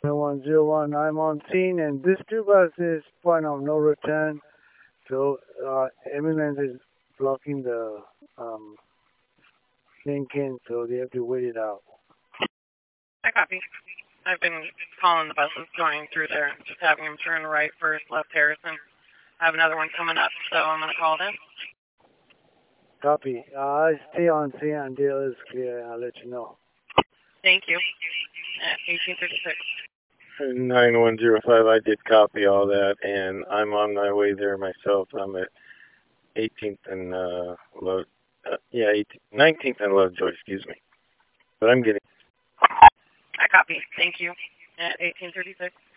7101. I'm on scene, and this 2 bus is point of no return. So, ambulance is blocking the Lincoln, so they have to wait it out. I copy. I've been calling the buses going through there, just having them turn right first, left Harrison. I have another one coming up, so I'm going to call them. Copy. I stay on scene until it's clear, and I'll let you know. Thank you. At 1836. 9105, I did copy all that, and I'm on my way there myself. I'm at 18th and Love, 19th and Lovejoy, excuse me. But I'm getting... I copy. Thank you. At 1836.